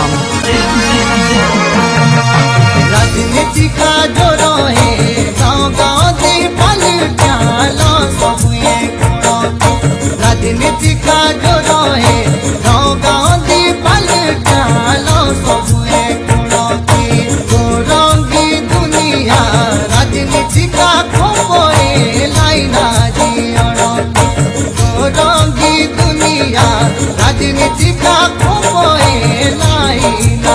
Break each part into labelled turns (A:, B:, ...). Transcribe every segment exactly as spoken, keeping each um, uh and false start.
A: Com.
B: राजनीति का जो रहे गाँव गाँव दे पलटालो सब एक राजनीति का जो रहे गाँव गाँव दे पलटालो सब एक रंगी दुनिया राजनीति का खोपोए लाइना रंगी दुनिया राजनीति का खोपोए लाइना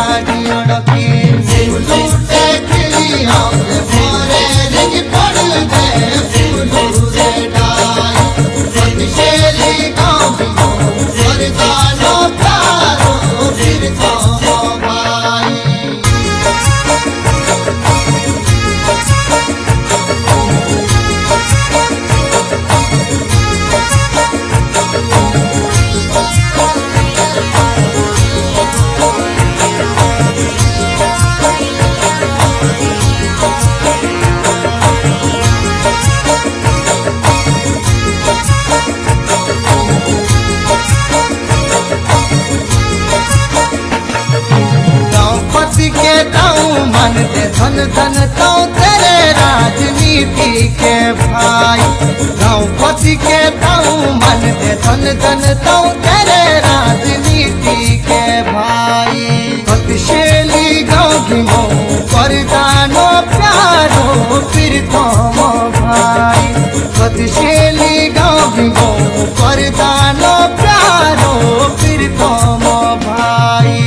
B: के दाऊ मानते धन धन तो तेरे राजनीति के भाई द्रौपदी के दाऊ मानते धन धन तो तेरे राजनीति के भाई गतिशीली गाँव की मो परदानो प्यारो फिर तुम भाई गतिशीली गाँव की मो परदानो प्यारो फिर तुम भाई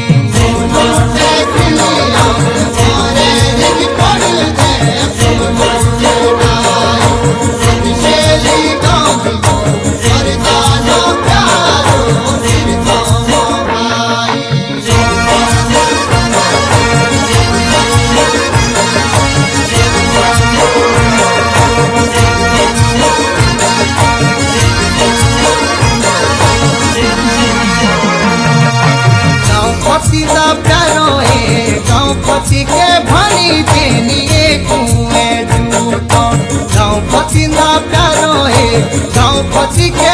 B: द्रौपदी के भनी देनिए कुएं झूठो द्रौपदी ना प्यारो है द्रौपदी के